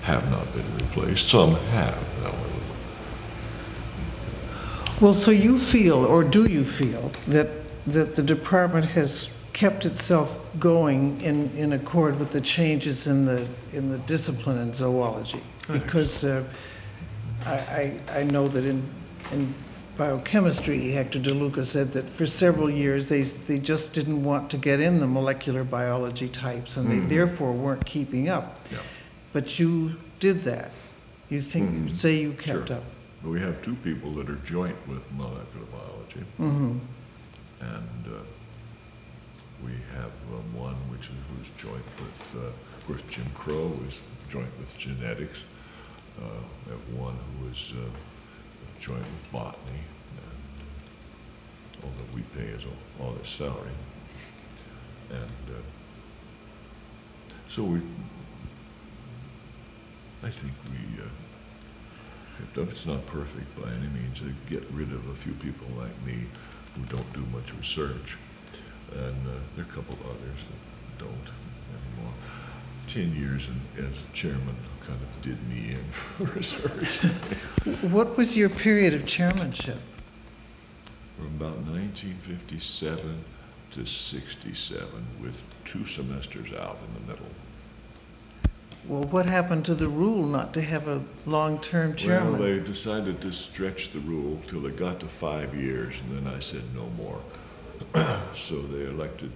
have not been replaced. Some have, however. Well, so you feel, or do you feel, that the department has kept itself going in accord with the changes in the discipline in zoology? Because I know that in biochemistry, Hector DeLuca said that for several years they just didn't want to get in the molecular biology types, and they therefore weren't keeping up. Yeah. But you did that. You think, say you kept Sure. up. We have two people that are joint with molecular biology. And we have one who's joint with, of course, Jim Crow is joint with genetics. We have one who is joint with botany, and although we pay his all his salary. And so I think we kept up. It's not perfect by any means. They get rid of a few people like me who don't do much research. And there are a couple others that don't anymore. 10 years as chairman kind of did me in for research. What was your period of chairmanship? From about 1957 to 67, with 2 semesters out in the middle. Well, what happened to the rule not to have a long-term chairman? Well, they decided to stretch the rule till they got to 5 years, and then I said no more. So they elected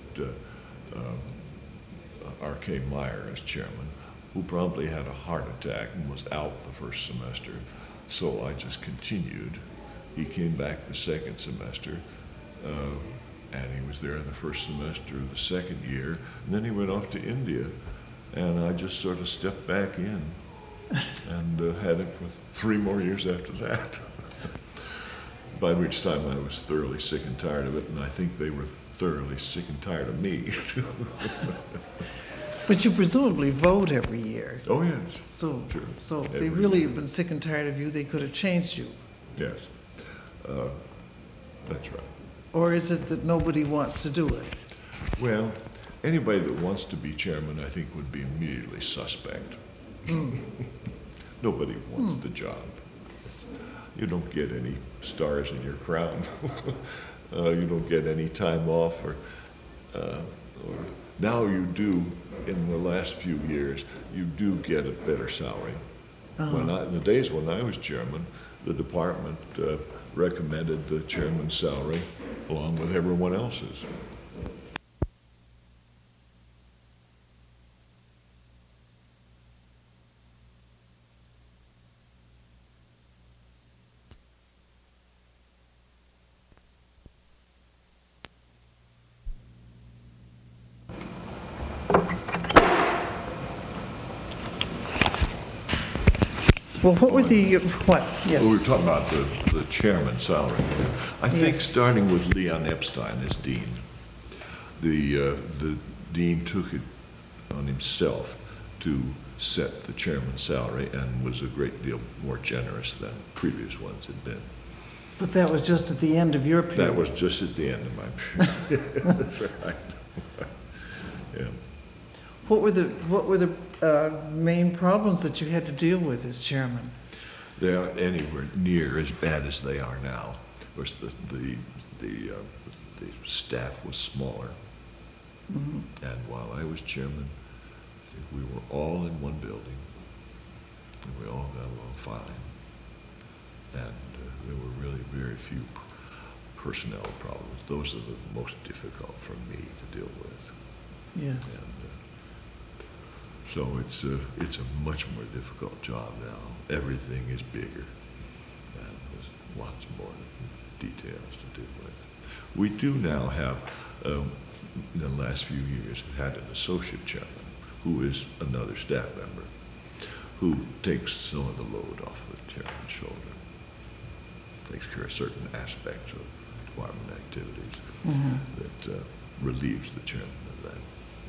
R.K. Meyer as chairman, who probably had a heart attack and was out the first semester. So I just continued. He came back the second semester, and he was there in the first semester of the second year, and then he went off to India, and I just sort of stepped back in and had it for 3 more years after that. By which time I was thoroughly sick and tired of it, and I think they were thoroughly sick and tired of me. But you presumably vote every year. Oh, yes. So, Sure. so if they Every really year. had been sick and tired of you, they could have changed you. Yes. That's right. Or is it that nobody wants to do it? Well, anybody that wants to be chairman, I think, would be immediately suspect. Nobody wants the job. You don't get any stars in your crown. You don't get any time off, or now you do. In the last few years, you do get a better salary. The days when I was chairman, the department recommended the chairman's salary along with everyone else's. Well, what were the, what? Yes. Well, we were talking about the chairman's salary. I think starting with Leon Epstein as dean, the dean took it on himself to set the chairman's salary and was a great deal more generous than previous ones had been. But that was just at the end of your period. That was just at the end of my period. That's right. Yeah. What were the main problems that you had to deal with as chairman? They aren't anywhere near as bad as they are now. Of course, the staff was smaller, and while I was chairman, I think we were all in one building, and we all got along fine. And there were really very few personnel problems. Those are the most difficult for me to deal with. Yes. And, so it's a much more difficult job now. Everything is bigger, and there's lots more details to deal with. We do now have, in the last few years, had an associate chairman who is another staff member who takes some of the load off the chairman's shoulder, takes care of certain aspects of department activities that relieves the chairman of that.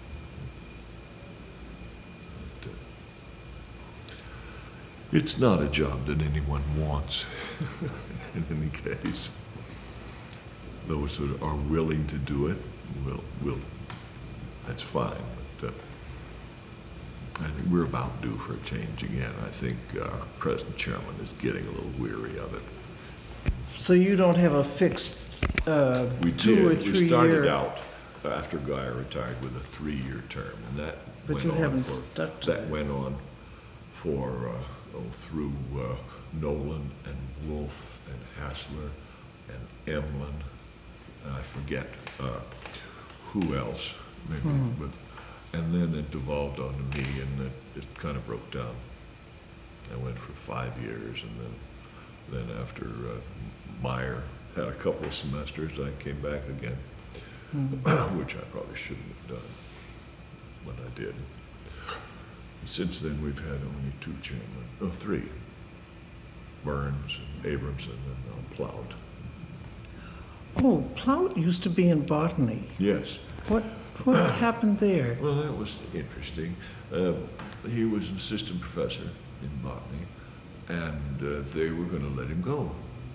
It's not a job that anyone wants, in any case. Those that are willing to do it, will that's fine. But I think we're about due for a change again. I think our present chairman is getting a little weary of it. So you don't have a fixed We 2 or did. 3 We started year? out after Guy retired with a 3-year term, and that But went you on haven't for, stuck to that that. went on for through Nolan and Wolf and Hassler and Emlyn, and I forget who else maybe, but and then it devolved onto me, and it kind of broke down. I went for 5 years, and then after Meyer had a couple of semesters, I came back again, which I probably shouldn't have done, but I did. Since then, we've had only 2 chairmen, 3, Burns and Abramson and Plout. Oh, Plout used to be in botany. Yes. What happened there? Well, that was interesting. He was an assistant professor in botany, and they were going to let him go.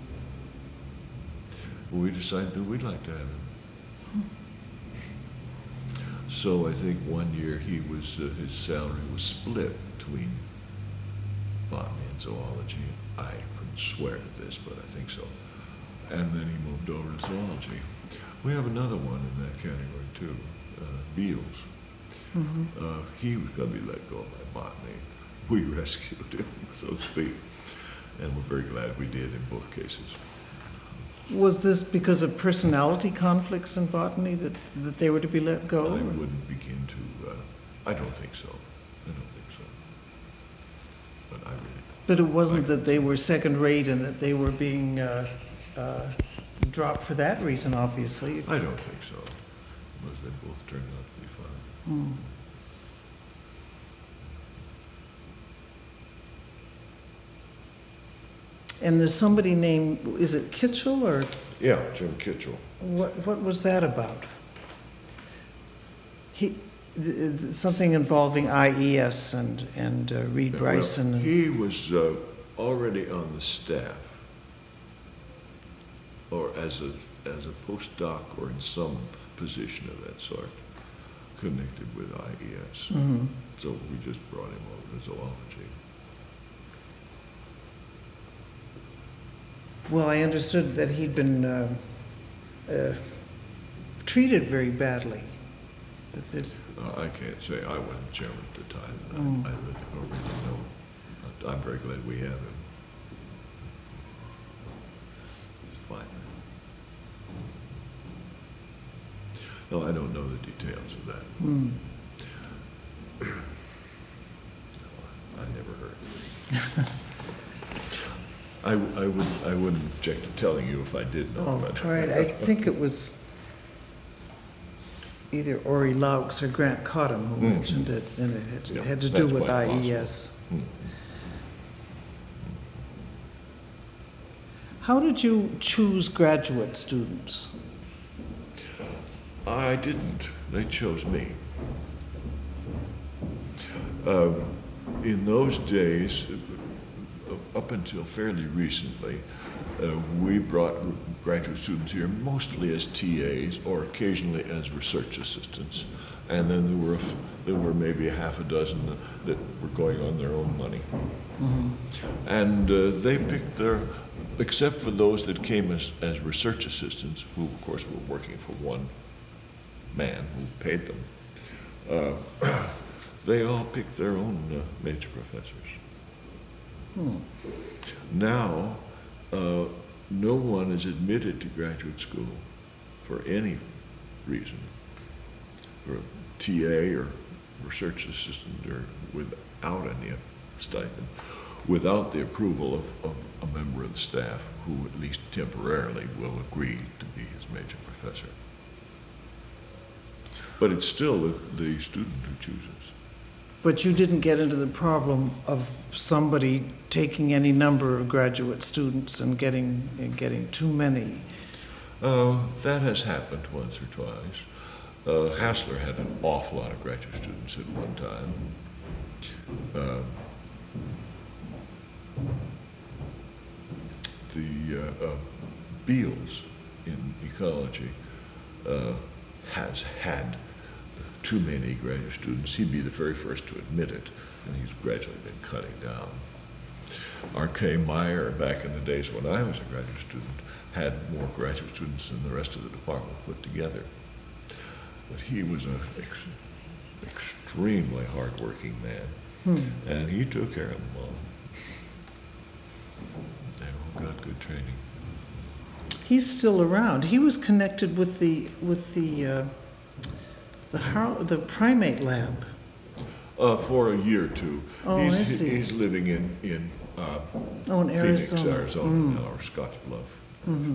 Well, we decided that we'd like to have him. So I think one year his salary was split between botany and zoology. I couldn't swear to this, but I think so. And then he moved over to zoology. We have another one in that category too, Beals. He was going to be let go by botany. We rescued him, so to speak, and we're very glad we did in both cases. Was this because of personality conflicts in botany that they were to be let go? I wouldn't begin to, I don't think so. I don't think so. But I really. But it wasn't that they were second rate and that they were being dropped for that reason, obviously. I don't think so, because they both turned out to be fine. And there's somebody named, is it Kitchell or Yeah, Jim Kitchell. what was that about? Something involving IES and Reed Yeah, Bryson. well, and- he was already on the staff, or as a postdoc, or in some position of that sort, connected with IES. So we just brought him over to zoology. Well, I understood that he'd been treated very badly. I can't say, I wasn't chairman at the time, and I really don't really know. I'm very glad we have him. He's fine. No, I don't know the details of that. I never heard. I wouldn't object to telling you if I did know. Oh, but all right, I think it was either Ori Laux or Grant Cottam who mentioned it, and it Yeah, had to do that's with quite IES. Hmm. How did you choose graduate students? I didn't. They chose me. In those days, up until fairly recently, we brought graduate students here mostly as TAs or occasionally as research assistants, and then there were maybe a half a dozen that were going on their own money. And they picked except for those that came as research assistants, who of course were working for one man who paid them, they all picked their own major professors. Now, no one is admitted to graduate school for any reason, for a TA or research assistant or without any stipend, without the approval of a member of the staff who at least temporarily will agree to be his major professor. But it's still the student who chooses. But you didn't get into the problem of somebody taking any number of graduate students and getting too many. That has happened once or twice. Hassler had an awful lot of graduate students at one time. The Beals in ecology has had too many graduate students. He'd be the very first to admit it, and he's gradually been cutting down. R.K. Meyer, back in the days when I was a graduate student, had more graduate students than the rest of the department put together. But he was an extremely hardworking man, and he took care of them all. They all got good training. He's still around. He was connected with the primate lab. For a year or two. Oh, I see. He's living in in Phoenix, Arizona. Arizona, now, or Scotts Bluff. Mm-hmm.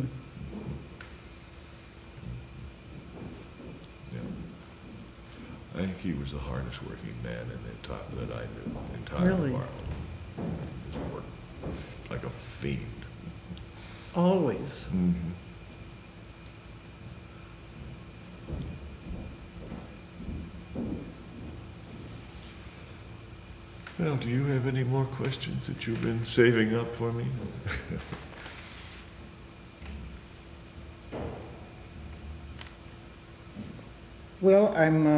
Yeah. I think he was the hardest working man in the entire, that I knew, in the entire Really? department. He just worked like a fiend. Always. Mm-hmm. Well, do you have any more questions that you've been saving up for me? Well,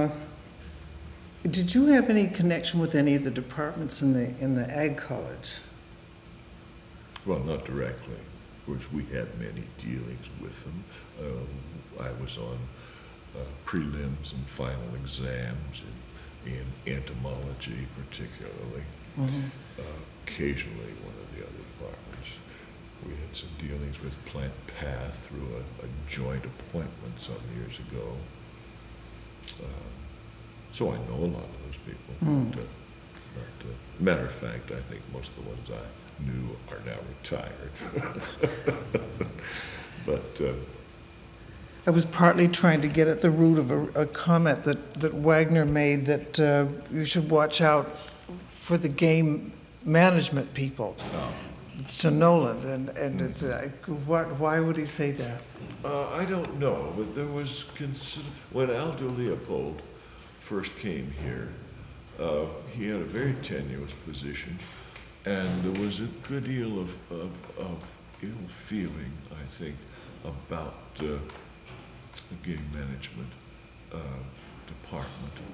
did you have any connection with any of the departments in the Ag College? Well, not directly. Of course, we had many dealings with them. I was on prelims and final exams in entomology, particularly. Mm-hmm. Occasionally, one of the other departments. We had some dealings with Plant Path through a joint appointment some years ago. So I know a lot of those people. But, matter of fact, I think most of the ones I knew are now retired. But I was partly trying to get at the root of a comment that Wagner made, that you should watch out for the game management people. To Nolan, and it's why would he say that? I don't know, but there was when Aldo Leopold first came here, he had a very tenuous position, and there was a good deal of ill feeling, I think, about the game management department.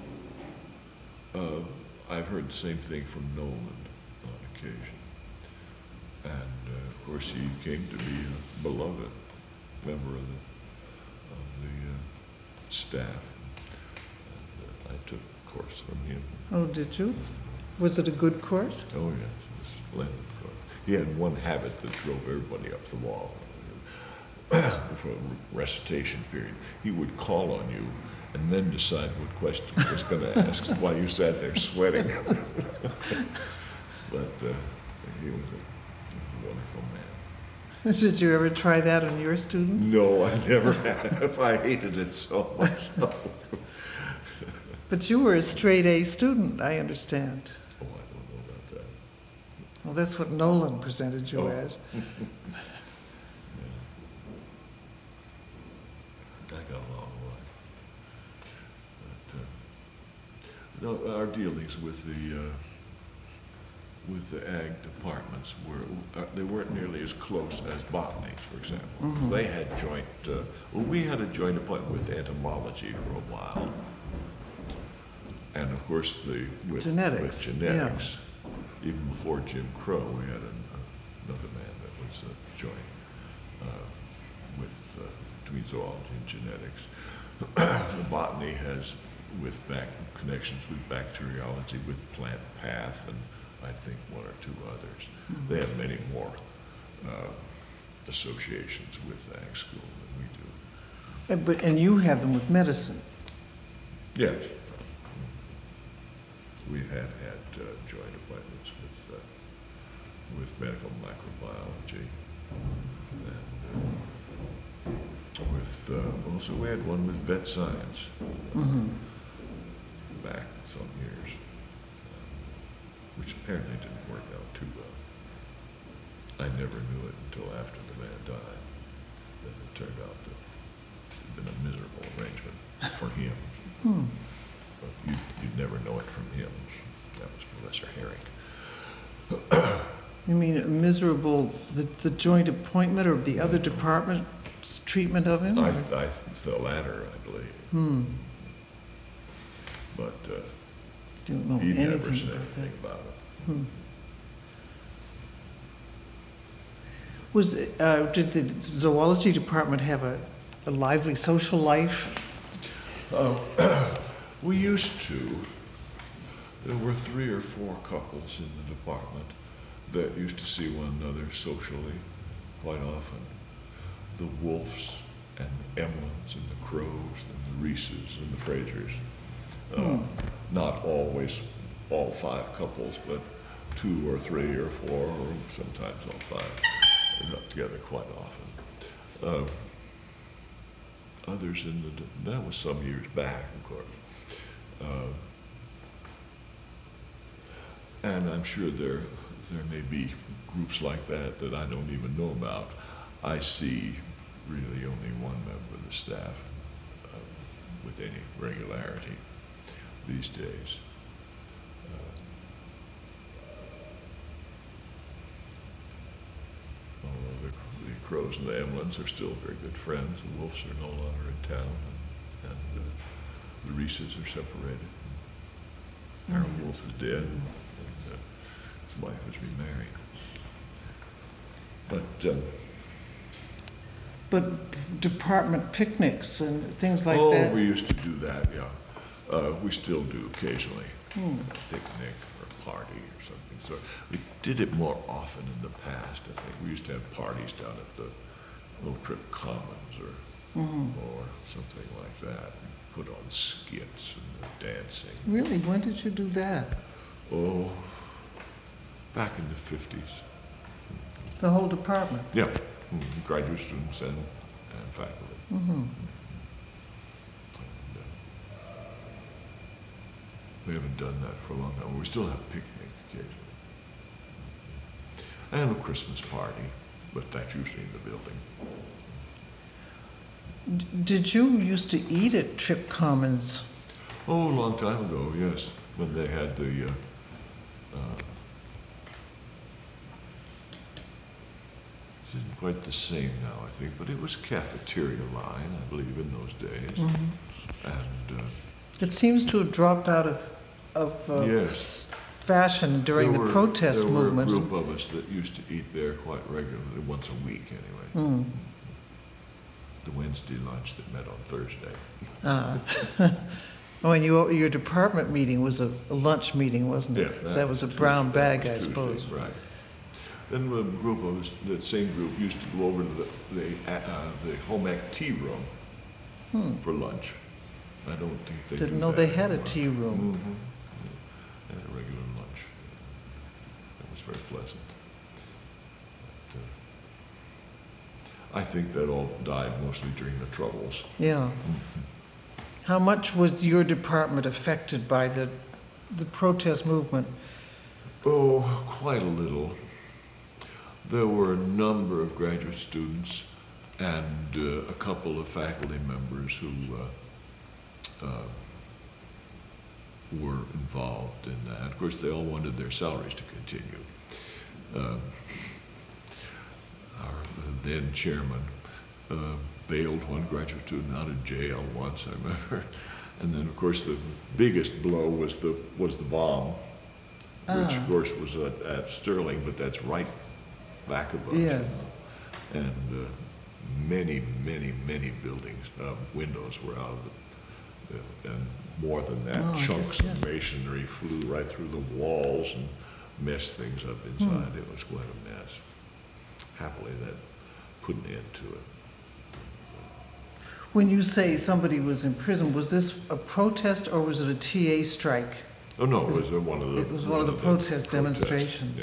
I've heard the same thing from Nolan on occasion. And of course, he came to be a beloved member of the staff. And I took a course from him. Oh, did you? Was it a good course? Oh, yes, it was a splendid course. He had one habit that drove everybody up the wall. For a recitation period, he would call on you and then decide what question he was going to ask while you sat there sweating. But he was a wonderful man. Did you ever try that on your students? No, I never have. I hated it so much. But you were a straight A student, I understand. Oh, I don't know about that. Well, that's what Nolan presented you as. Yeah. I got a long way. But, no, our dealings with the ag departments they weren't nearly as close as botany, for example. Mm-hmm. They had joint, we had a joint appointment with entomology for a while. And of course, with Genetics, genetics, even before Jim Crow, we had another man that was joint between zoology and genetics. The botany has connections with bacteriology, with Plant Path, and I think one or two others. Mm-hmm. They have many more associations with ag school than we do. And you have them with medicine. Yes. We have had joint appointments with medical microbiology, and also we had one with vet science back some years, which apparently didn't work out too well. I never knew it until after the man died. Then it turned out that it had been a miserable arrangement for him. But you'd never know it from him. That was Professor Herring. You mean miserable, the joint appointment or the other department's treatment of him? The latter, I believe. Don't know he never anything said about that. anything about it. Hmm. Did the zoology department have a lively social life? We used to. There were 3 or 4 couples in the department that used to see one another socially quite often. The Wolfs and the Emlins and the Crows and the Reeses and the Frasers. Not always all 5 couples, but 2 or 3 or 4, or sometimes all 5. They're not together quite often. Others that was some years back, of course. And I'm sure there may be groups like that I don't even know about. I see really only one member of the staff with any regularity these days. Although the Crows and the Emlins are still very good friends, the Wolves are no longer in town, and the Reeses are separated. Harold Wolf is dead, and his wife is remarried. But department picnics and things like Oh, that? we used to do that, yeah. We still do occasionally. A picnic or a party or something. So we did it more often in the past, I think. We used to have parties down at the Oak Trip Commons or something like that. Put on skits and dancing. Really? When did you do that? Oh, back in the 50s. The whole department? Yeah, graduate students and faculty. And, we haven't done that for a long time. We still have picnic occasionally. And a Christmas party, but that's usually in the building. Did you used to eat at Trip Commons? Oh, a long time ago, yes, when they had the it isn't quite the same now, I think, but it was cafeteria line, I believe, in those days. And It seems to have dropped out of yes, fashion during the protest movement. There were a group of us that used to eat there quite regularly, once a week anyway. The Wednesday lunch that met on Thursday. Oh, and your department meeting was a lunch meeting, wasn't it? Yeah, 'Cause that was a brown bag, I suppose. Right. Then a group of us, that same group, used to go over to the home ec tea room for lunch. I don't think they Didn't do know that they had a anymore. tea room. They had a regular lunch. That was very pleasant. But, I think that all died mostly during the Troubles. Yeah. How much was your department affected by the protest movement? Oh, quite a little. There were a number of graduate students and a couple of faculty members who were involved in that. Of course, they all wanted their salaries to continue. Our then chairman bailed one graduate student out of jail once, I remember. And then, of course, the biggest blow was the bomb, which, of course, was at Sterling, but that's right back of us. Yes. You know. And many, many, many buildings, windows were out of and more than that, Oh, I chunks guess, of yes. masonry flew right through the walls and messed things up inside. It was quite a mess. Happily, that put an end to it. When you say somebody was in prison, was this a protest or was it a TA strike? Oh, no, it was one of the... It was one of the protest demonstrations. Yeah.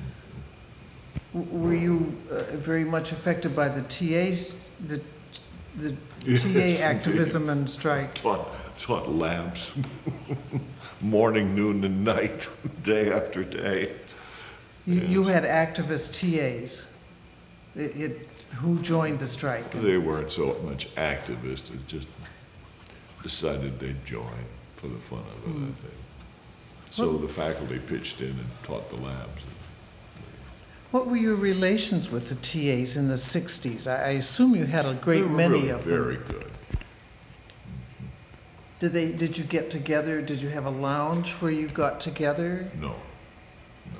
Were you very much affected by the TA's, the Yes, TA activism and strike? Taught labs, morning, noon, and night, day after day. You had activist TAs who joined the strike. They weren't so much activists, they just decided they'd join for the fun of it, I think. So the faculty pitched in and taught the labs. What were your relations with the TAs in the 60s? I assume you had a They great were many really of them. very good. Did you get together? Did you have a lounge where you got together? No, no.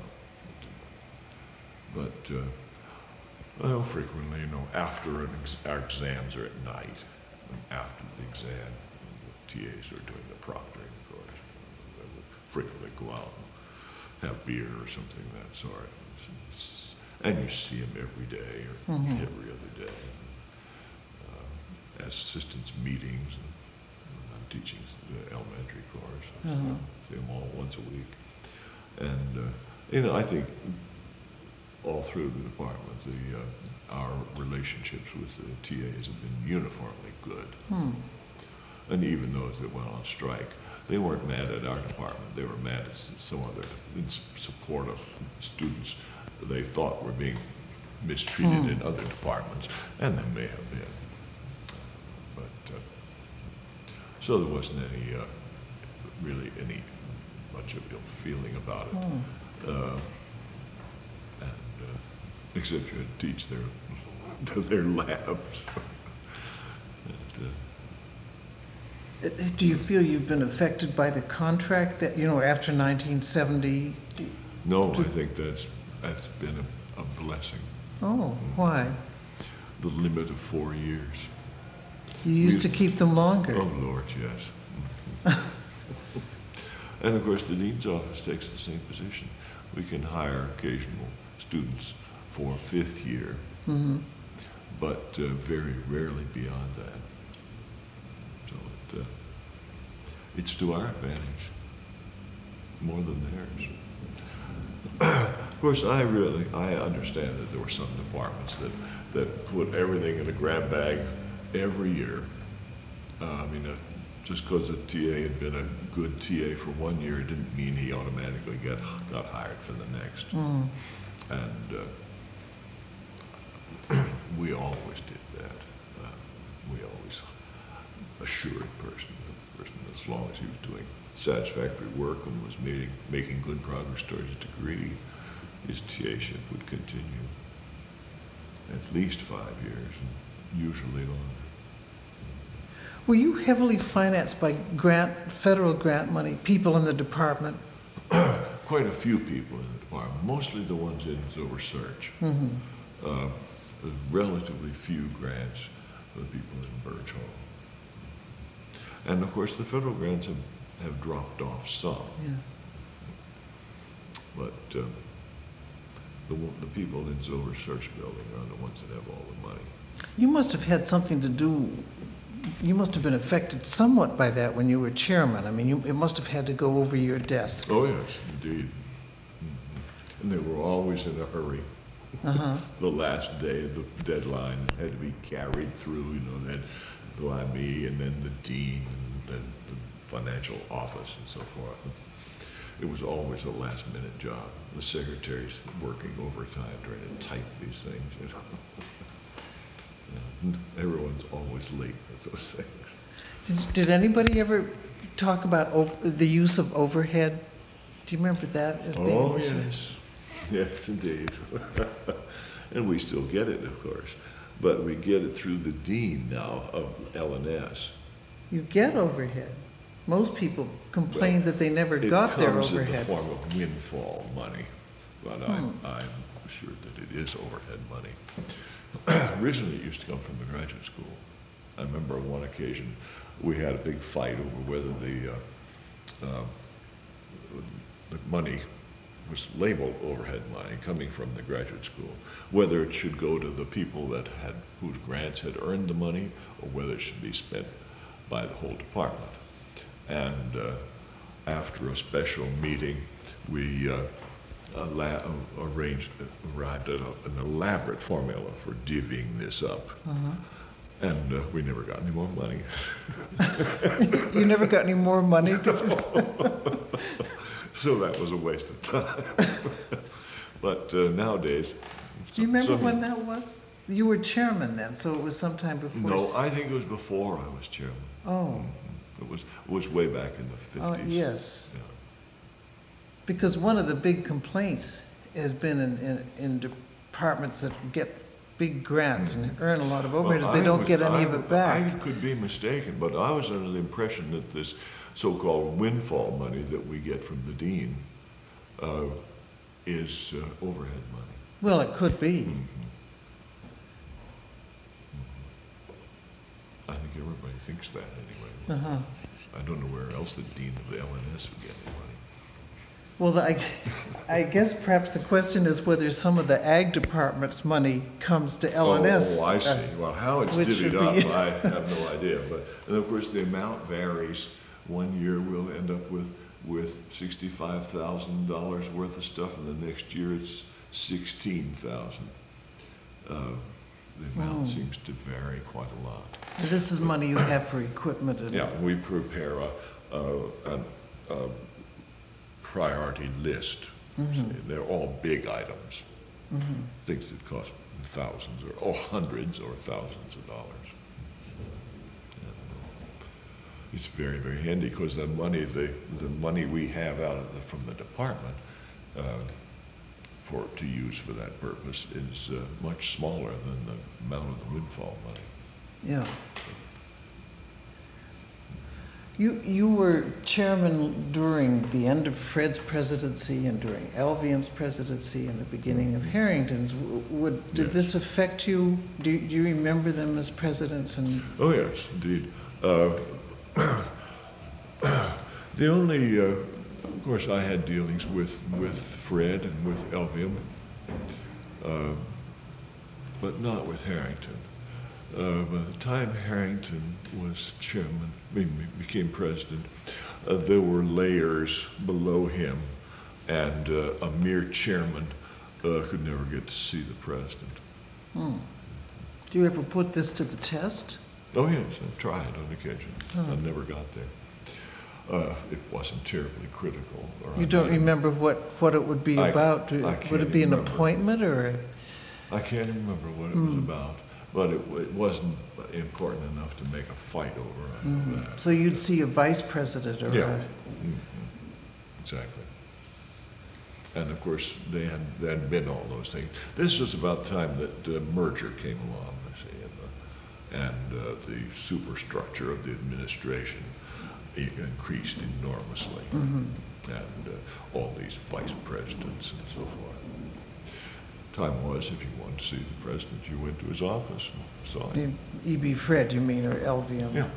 But, well, frequently, after our exams are at night, and after the exam, the TAs are doing the proctoring, of course. They will frequently go out and have beer or something of that sort. And you see them every day or every other day. Assistants meetings, and I'm teaching the elementary course, so I see them all once a week. And, I think all through the department, our relationships with the TAs have been uniformly good. And even those that went on strike, they weren't mad at our department. They were mad at some other, in support of students they thought were being mistreated in other departments, and they may have been. But, so there wasn't really any much of ill feeling about it. Except you had to teach their labs. Do you feel you've been affected by the contract that, after 1970? No, I think that's been a blessing. Oh, why? The limit of 4 years. You used to keep them longer. Oh, Lord, yes. And of course, the dean's office takes the same position. We can hire occasional students for a 5th year, but very rarely beyond that. So it's to our advantage more than theirs. Of course, I understand that there were some departments that put everything in a grab bag every year. Just because a TA had been a good TA for 1 year didn't mean he automatically got hired for the next. And we always did that. We always assured the person, as long as he was doing satisfactory work and was making good progress towards his degree, his TA-ship would continue at least 5 years, and usually longer. Were you heavily financed by federal grant money, people in the department? Quite a few people in the department, mostly the ones in Silver Search. There's relatively few grants for the people in Burge Hall. And of course, the federal grants have dropped off some. Yes. But the people in Silver Search building are the ones that have all the money. You must have had something to do, you must have been affected somewhat by that when you were chairman. It must have had to go over your desk. Oh, yes, indeed. And they were always in a hurry. The last day of the deadline had to be carried through, they had by me and then the dean and then the financial office and so forth. It was always a last-minute job. The secretaries working overtime trying to type these things, Everyone's always late with those things. Did anybody ever talk about the use of overhead? Do you remember that as being? Oh, yes. Yes, indeed. And we still get it, of course. But we get it through the dean now of L&S. You get overhead. Most people complain that they never got their overhead. It comes in the form of windfall money, but I'm assured that it is overhead money. Originally, it used to come from the graduate school. I remember on one occasion we had a big fight over whether the money was labeled overhead money coming from the graduate school, whether it should go to the people whose grants had earned the money, or whether it should be spent by the whole department. And after a special meeting, we arrived at an elaborate formula for divvying this up. And we never got any more money. You never got any more money, did you? So that was a waste of time. But nowadays... Do you remember when that was? You were chairman then, so it was sometime before... No, I think it was before I was chairman. Oh. It was way back in the 50s. Oh, yes. Yeah. Because one of the big complaints has been in departments that get big grants and earn a lot of Well, overhead, they don't get any of it I back. could be mistaken, but I was under the impression that this so-called windfall money that we get from the dean is overhead money. Well, it could be. Mhm. I think everybody thinks that anyway. Uh-huh. I don't know where else the dean of the LNS would get any money. Well, I guess perhaps the question is whether some of the ag department's money comes to LNS. Oh, I see. Well, how it's which divvied would up, be- I have no idea. And of course, the amount varies. One year we'll end up with $65,000 worth of stuff, and the next year it's 16,000. The amount seems to vary quite a lot. And this is money you have for equipment and. Yeah, we prepare a priority list. They're all big items, things that cost thousands or hundreds or thousands of dollars. It's very, very handy because the money we have from the department to use for that purpose is much smaller than the amount of the windfall money. Yeah. You were chairman during the end of Fred's presidency and during Elvium's presidency and the beginning of Harrington's. Did Yes. this affect you? Do you remember them as presidents? And Oh, yes, indeed. The only, of course, I had dealings with Fred and with Elvium, but not with Harrington. By the time Harrington was chairman, became president, there were layers below him, and a mere chairman could never get to see the president. do you ever put this to the test? Oh, yes, I've tried on occasion. I never got there. It wasn't terribly critical. You don't remember what it would be I- about? I Would can't it be an remember. appointment or? I can't remember what it was about, but it wasn't important enough to make a fight over. I know that. So you'd see a vice president or Yeah, exactly. And of course, there hadn't been all those things. This was about the time that the merger came along, I see, and the superstructure of the administration increased enormously, and all these vice presidents and so forth. Time was, if you wanted to see the president, you went to his office and saw him. E.B. Fred, you mean, or Elvium? Yeah.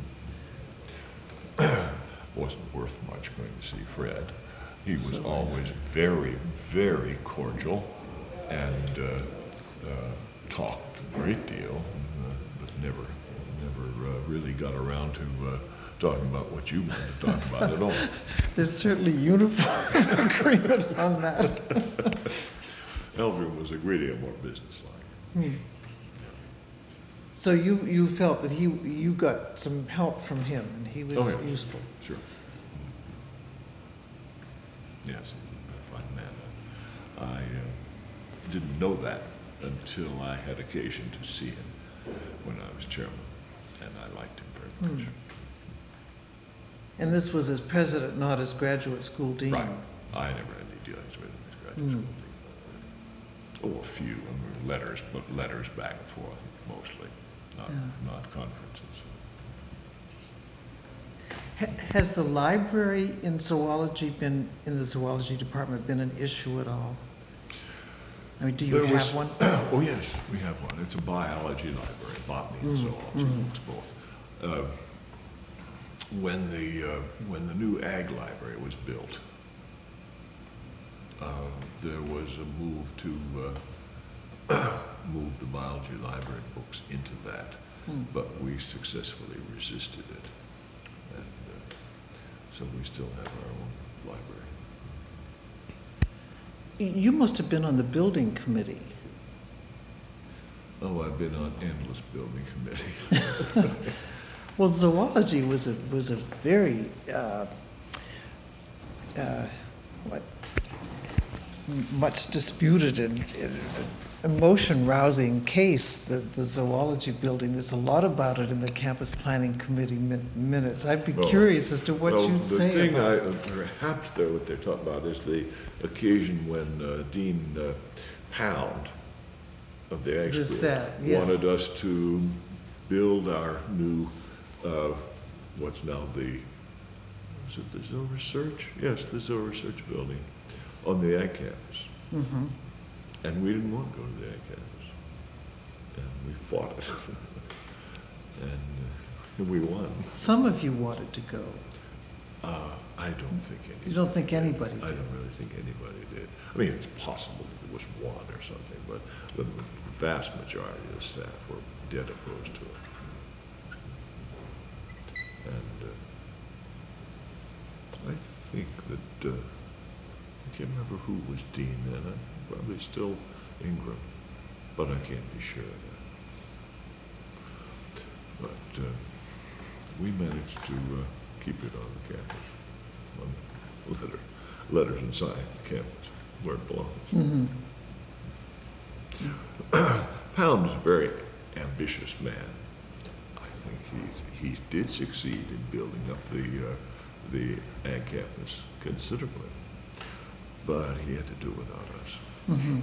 Wasn't worth much going to see Fred. He was always very, very cordial and talked a great deal, but never really got around to talking about what you wanted to talk about at all. There's certainly uniform agreement on that. Elvium was a great deal more businesslike. So you felt that you got some help from him and he was Oh, yeah. useful. Sure. Yes, a fine man. I didn't know that until I had occasion to see him when I was chairman, and I liked him very much. And this was as president, not as graduate school dean. Right. I never had any dealings with him as graduate school dean. Oh, a few, letters, but letters back and forth mostly, not conferences. Has the library in zoology in the zoology department been an issue at all? I mean, do you have one? Oh, yes, we have one. It's a biology library, botany and zoology, books both. When the new ag library was built, there was a move to move the biology library books into that, but we successfully resisted it, and so we still have our own library. You must have been on the building committee. Oh, I've been on endless building committees. Well, zoology was a very much disputed and emotion-rousing case. The zoology building. There's a lot about it in the campus planning committee minutes. I'd be curious as to what you'd say about it. Perhaps what they're talking about is the occasion when Dean Pound of the ag Just school that, yes. wanted us to build our new, what's now is it the Zill Research? Yes, the Zill Research building on the ag campus. Mm-hmm. And we didn't want to go to the ag campus. And we fought it. and we won. Some of you wanted to go. I don't think anybody. You don't think anybody I did? don't really think anybody did. I mean, it's possible that there was one or something, but the vast majority of the staff were dead opposed to it. And I think that, I can't remember who was dean then, probably still Ingram, but I can't be sure of that. But we managed to keep it on the campus, on letters and sign the campus, where it belongs. Mm-hmm. Pound is a very ambitious man. I think he did succeed in building up the ag campus considerably, but he had to do without us. Mm-hmm.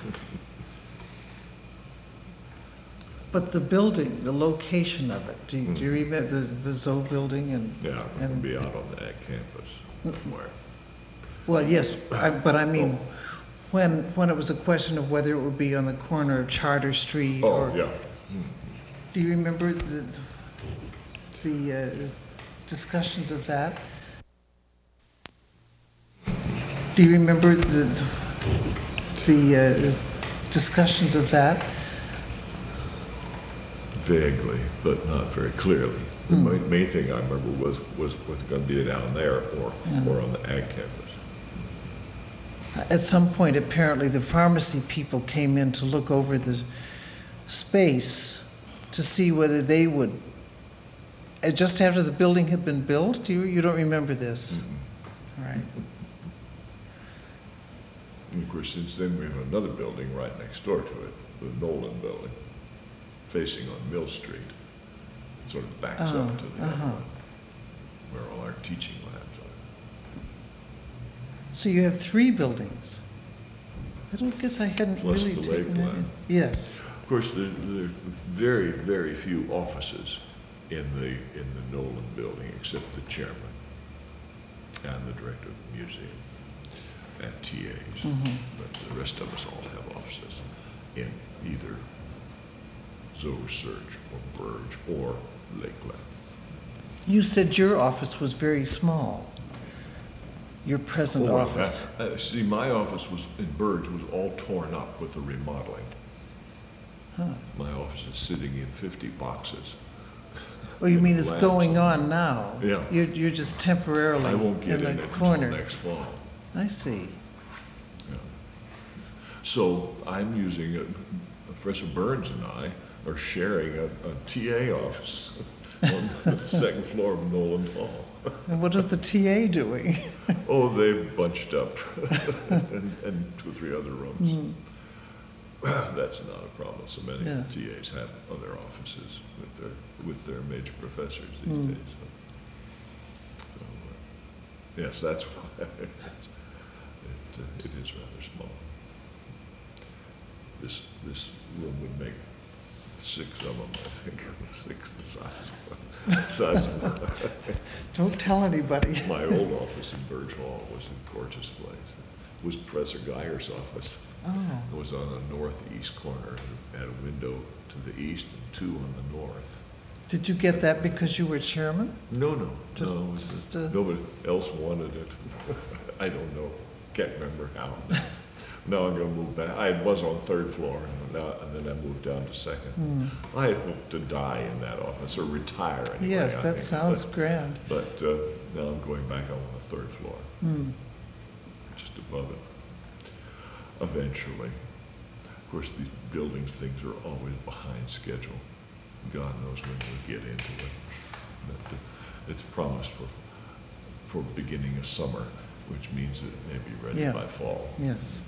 But the building, the location of it, do you remember the Zoe building and? Yeah, it can be out on the ag campus somewhere. Well, yes, but I mean, when it was a question of whether it would be on the corner of Charter Street or? Oh, yeah. Do you remember the discussions of that? Do you remember the discussions of that? Vaguely, but not very clearly. The main thing I remember was going to be down there or on the ag campus. At some point, apparently, the pharmacy people came in to look over the space to see whether they would, just after the building had been built. You don't remember this? Mm-hmm. All right. And of course, since then, we have another building right next door to it, the Nolan building, facing on Mill Street. It sort of backs up to the other one, where all our teaching labs are. So you have 3 buildings. I don't guess I hadn't Plus really the lake taken that lab. in. Yes. Of course, there are very, very few offices in the Nolan building, except the chairman and the director of the museum and TAs. But the rest of us all have offices in either Zoe Research or Burge or Lake Lab. You said your office was very small. Your present office. See, my office was in Burge was all torn up with the remodeling. Huh. My office is sitting in 50 boxes. Oh, you mean it's Labs. going on now? Yeah. You're just temporarily I won't get in in the it until corner. next fall. I see. Yeah. So I'm using Professor Burns and I are sharing a TA office on the second floor of Nolan Hall. And what is the TA doing? Oh, they bunched up and 2 or 3 other rooms. That's not a problem. So many Yeah. TAs have other offices with their major professors these days. So, yes, that's why it is rather small. This room would make 6 of them, I think. 6 the size of Don't tell anybody. my old office in Burge Hall was a gorgeous place. It was Professor Geyer's office. Oh, It was on the northeast corner. It had a window to the east and 2 on the north. did you get that because you were chairman? No. Just- No, just, nobody else wanted it. I don't know. Can't remember how. Now I'm going to move back. I was on 3rd floor, and then I moved down to 2nd. I had hoped to die in that office or retire anyway. Yes, I that think. sounds grand. But now I'm going back on the 3rd floor, just above it. Eventually. Of course, these buildings, things are always behind schedule. God knows when we get into it. But it's promised for beginning of summer, which means it may be ready Yeah. by fall. Yes.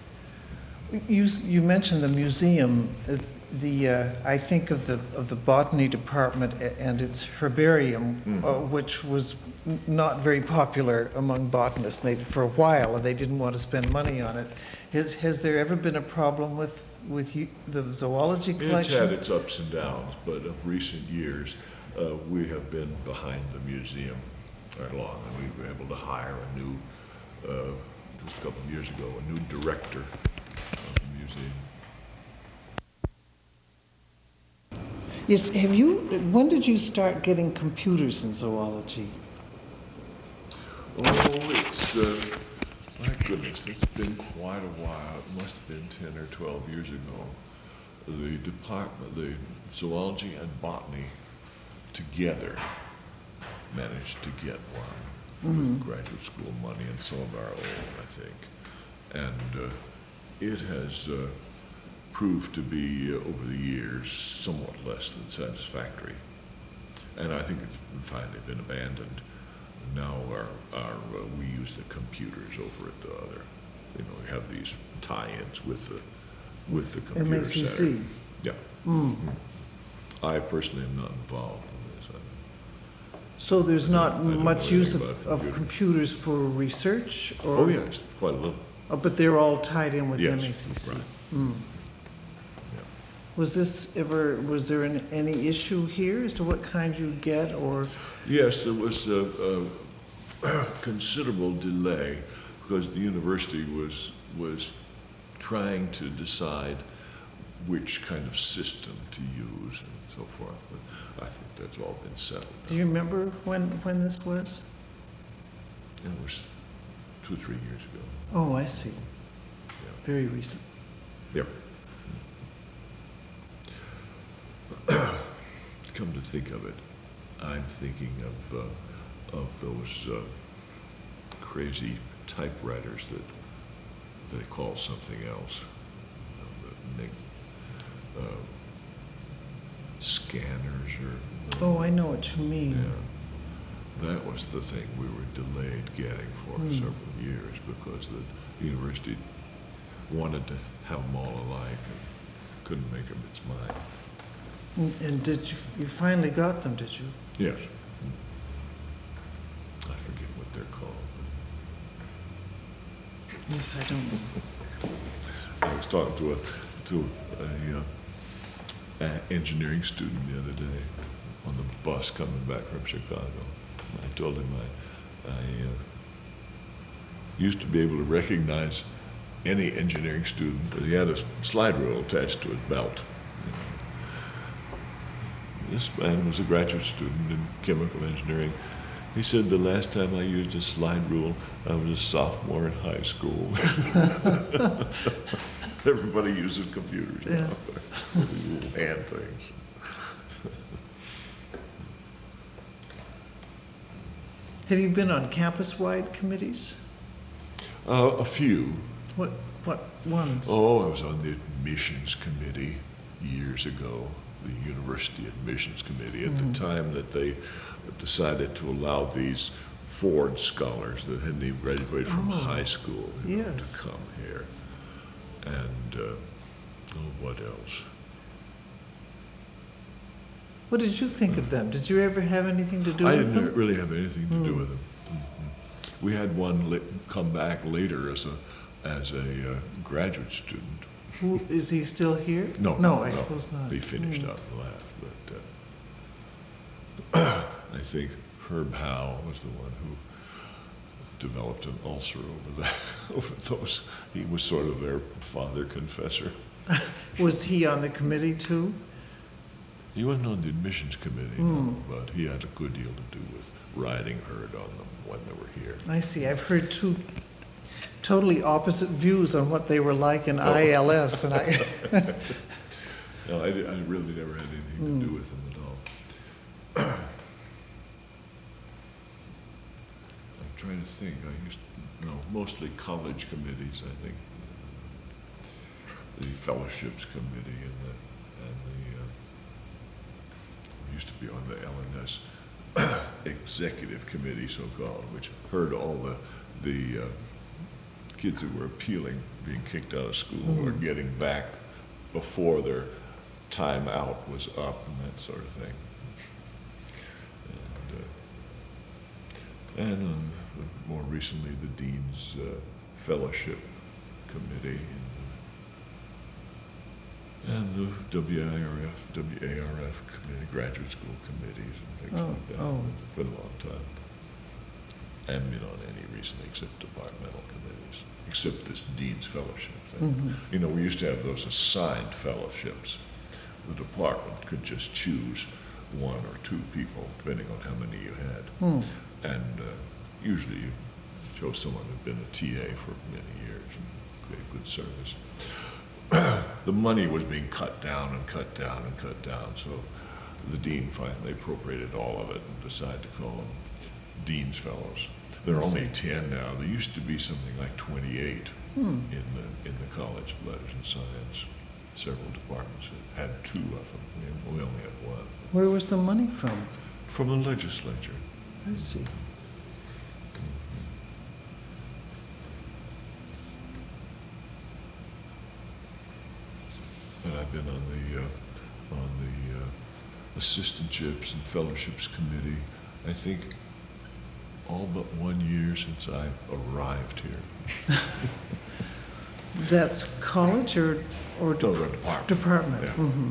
You mentioned the museum. I think of the botany department and its herbarium, which was not very popular among botanists for a while, and they didn't want to spend money on it. Has there ever been a problem the zoology It's collection? had its ups and downs, but of recent years, we have been behind the museum right along, and we were able to hire a new, just a couple of years ago, a new director of the museum. Yes, when did you start getting computers in zoology? Oh, it's, my goodness, it's been quite a while. It must have been 10 or 12 years ago. The department, the zoology and botany together managed to get one with graduate school money and some of our own, I think. And it has proved to be, over the years, somewhat less than satisfactory. And I think it's finally been abandoned. Now we use the computers over at the other. We have these tie-ins with the computer MACC. center. Yeah. I personally am not involved in this. So there's not I don't much know use anything of about computers for research? Or, Oh, yes, quite a little. oh, but they're all tied in with Yes, MACC? right. Mm. Yeah. Was there any issue here as to what kind you get, or? Yes, there was a considerable delay because the university was trying to decide which kind of system to use and so forth. But I think that's all been settled. Do you remember when this was? It was 2 or 3 years ago. Oh, I see. Yeah. Very recent. Yep. Come to think of it, I'm thinking of those crazy typewriters that they call something else. Scanners or. Oh, I know what you mean. Yeah. That was the thing we were delayed getting for several years because the university wanted to have them all alike and couldn't make up its mind. And did you finally got them, did you? Yes. I forget what they're called. Yes, I don't know. I was talking to a engineering student the other day on the bus coming back from Chicago. I told him I used to be able to recognize any engineering student, but he had a slide rule attached to his belt. This man was a graduate student in chemical engineering. He said, the last time I used a slide rule, I was a sophomore in high school. Everybody uses computers now. These little hand things. Have you been on campus-wide committees? A few. What ones? Oh, I was on the admissions committee years ago, the university admissions committee, at the time that they decided to allow these Ford scholars that hadn't even graduated from high school Yes. to come here. And what else? What did you think of them? Did you ever have anything to do I with them? didn't really have anything to do with them. We had one come back later as a graduate student. Who, is he still here? No, No, I suppose not. He finished up and left, but I think Herb Howe was the one who developed an ulcer over those. He was sort of their father confessor. Was he on the committee too? He wasn't on the admissions committee, no, but he had a good deal to do with riding herd on them when they were here. I see. I've heard two totally opposite views on what they were like in ILS, and I. No, I really never had anything to do with them at all. I'm trying to think. Mostly college committees, I think. The fellowships committee and the used to be on the LNS executive committee, so-called, which heard all the kids who were appealing being kicked out of school or getting back before their time out was up and that sort of thing. And more recently, the Dean's Fellowship Committee. And the WARF committee, graduate school committees and things Oh, like that. oh. For a long time. I haven't been on any recently except departmental committees, except this Dean's Fellowship thing. Mhm. You know, we used to have those assigned fellowships. The department could just choose one or two people, depending on how many you had. Hmm. And usually you chose someone who'd been a TA for many years and gave good service. The money was being cut down and cut down and cut down, so the dean finally appropriated all of it and decided to call them Dean's Fellows. There are only 10 now. There used to be something like 28 in the College of Letters and Science. Several departments had two of them. We only had one. Where was the money from? From the legislature. I see. And I've been on the assistantships and fellowships committee, I think, all but 1 year since I arrived here. That's college or No, the department. department? Yeah. Mhm.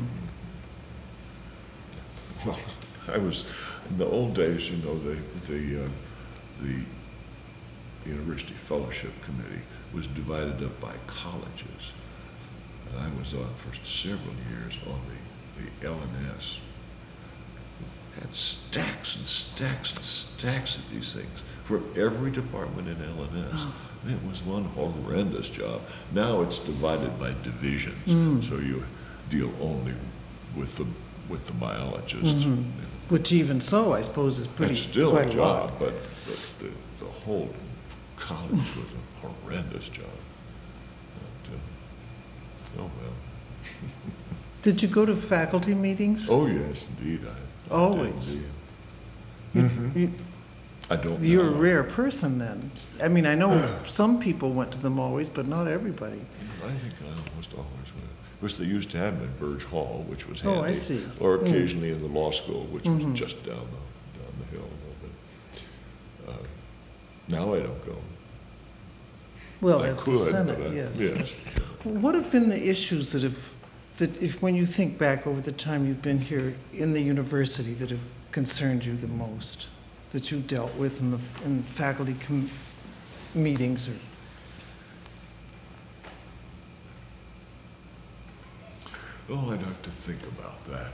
Well, I was, in the old days, you know, the University Fellowship Committee was divided up by colleges. And I was on for several years on the LNS. Had stacks and stacks and stacks of these things for every department in LNS. Oh. It was one horrendous job. Now it's divided by divisions, so you deal only with the biologists. Which even so, I suppose, is pretty, It's still quite a a lot. job, but the whole college was a horrendous job. And, oh well. Did you go to faculty meetings? Oh yes, indeed. I Always. did indeed. You- I don't know. You're a rare person then. I mean, I know some people went to them always, but not everybody. I think I almost always went. Of course, they used to have them in Burge Hall, which was Oh, handy. I see. Or occasionally in the law school, which was Mhm. just down the hill a little bit. Now I don't go. Well, I that's the could, Senate, but yes. yes. What have been the issues when you think back over the time you've been here in the university, that have concerned you the most, that you dealt with in faculty meetings or? Oh, I'd have to think about that.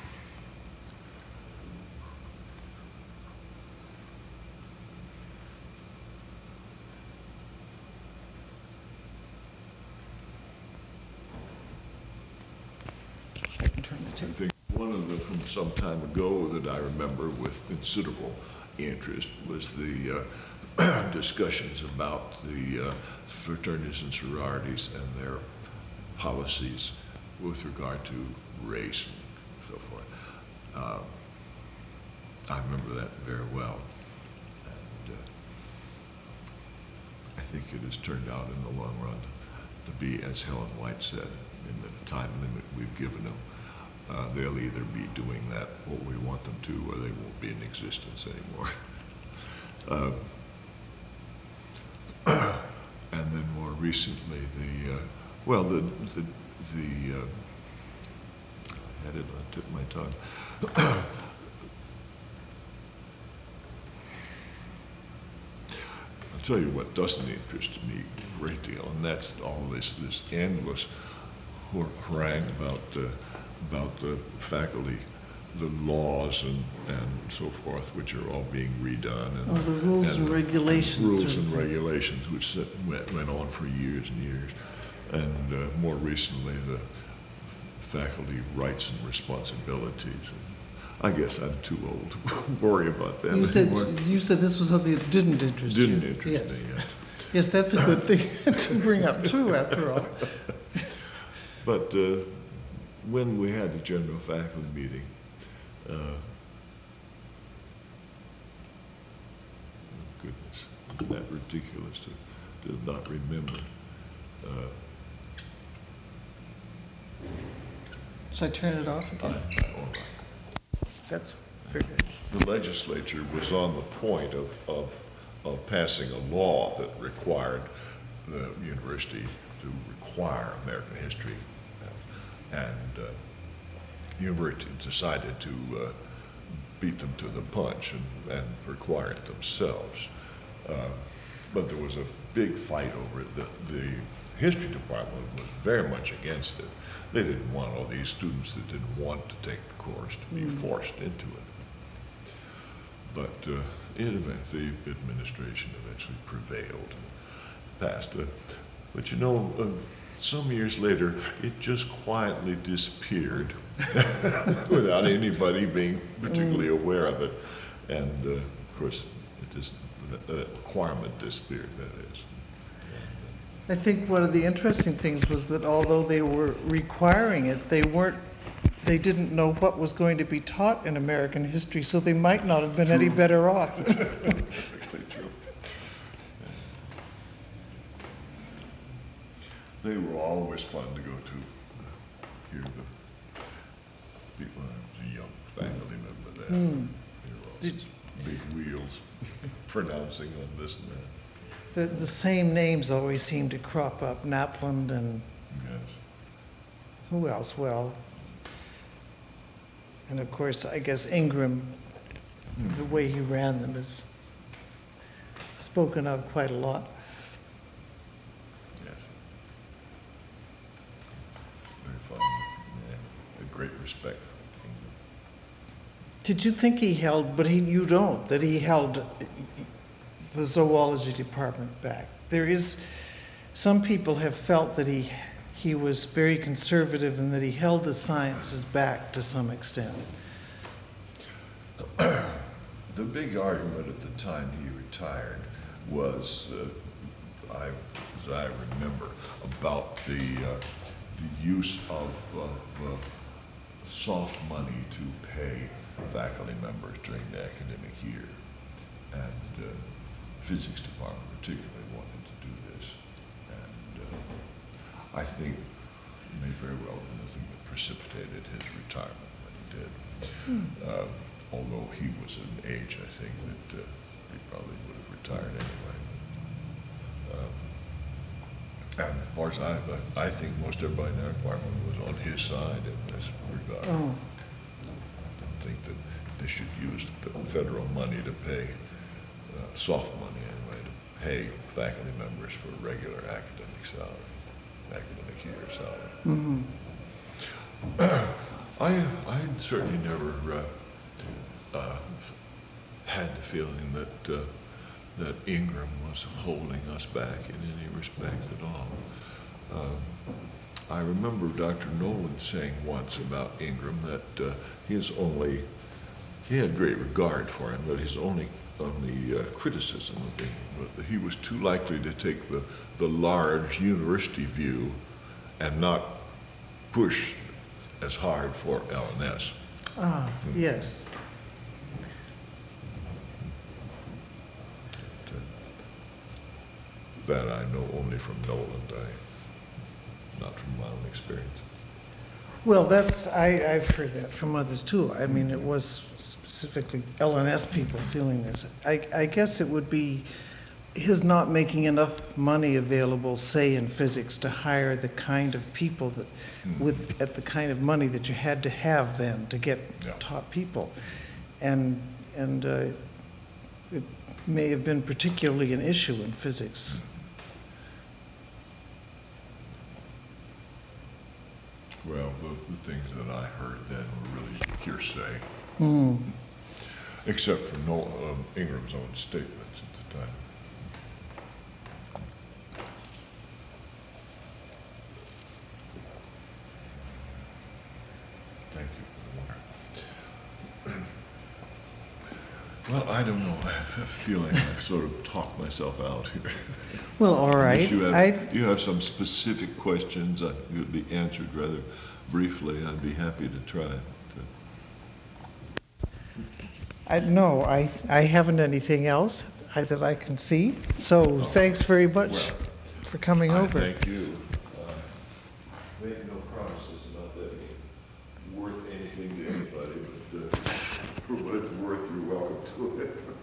I can turn the I tape. think one of the, from some time ago that I remember with considerable interest was the discussions about the fraternities and sororities and their policies with regard to race and so forth. I remember that very well. And I think it has turned out in the long run to be, as Helen White said, in the time limit we've given them, they'll either be doing that what we want them to, or they won't be in existence anymore. And then more recently, I had it on the tip of my tongue. I'll tell you what doesn't interest me a great deal, and that's all this endless harangue about the faculty, the laws and so forth, which are all being redone. And, Oh, the rules and regulations. Rules and regulations, which went on for years and years. And more recently, the faculty rights and responsibilities. I guess I'm too old to worry about that anymore. You said this was something that didn't interest you. Didn't interest Yes. me yet. Yes, that's a good thing to bring up too, after all. But when we had the general faculty meeting, oh goodness, that ridiculous to not remember. Should I turn it off again? All right. That's very good. The legislature was on the point of passing a law that required the university to require American history. And the university decided to beat them to the punch and require it themselves. But there was a big fight over it. The history department was very much against it. They didn't want all these students that didn't want to take the course to be forced into it. But the administration eventually prevailed and passed it. But you know, some years later, it just quietly disappeared without anybody being particularly aware of it. And of course, the requirement disappeared, that is. I think one of the interesting things was that although they were requiring it, they didn't know what was going to be taught in American history, so they might not have been any better off. Exactly true. They were always fun to go to. Hear the people, I was a young faculty member there. They were always big wheels pronouncing on this and that. The same names always seem to crop up, Napland and Yes. who else? Well, and of course, I guess Ingram, the way he ran them is spoken of quite a lot. Yes. Very fun. Yeah. A great respect for Ingram. Did you think he held, but you don't, that he held the zoology department back? Some people have felt that he was very conservative and that he held the sciences back to some extent. The big argument at the time he retired was, as I remember, about the use of soft money to pay faculty members during the academic year. And physics department particularly wanted to do this. And I think it may very well have been the thing that precipitated his retirement when he did. Although he was an age, I think, that he probably would have retired anyway. And as far as I think most everybody in our department was on his side in this regard. Oh. I don't think that they should use federal money to pay, soft money anyway, to pay faculty members for regular academic salary, academic year salary. I certainly never had the feeling that Ingram was holding us back in any respect at all. I remember Dr. Nolan saying once about Ingram that he had great regard for him, but his only criticism of Ingram was that he was too likely to take the large university view and not push as hard for LNS. Yes. That I know only from Nolan, not from my own experience. Well, I've heard that from others too. I mean, it was specifically LNS people feeling this. I guess it would be his not making enough money available, say in physics, to hire the kind of people that, at the kind of money that you had to have then to get top people, and it may have been particularly an issue in physics. Well, the things that I heard then were really hearsay, except for Ingram's own statements at the time. Thank you for the water. Well, I don't know. I have a feeling I've sort of talked myself out here. Well, all right. Unless you have some specific questions that could be answered rather briefly, I'd be happy to try. No, I haven't anything else that I can see. So thanks very much for coming over. Thank you. Make no promises about that being worth anything to anybody, but for what it's worth, you're welcome to it.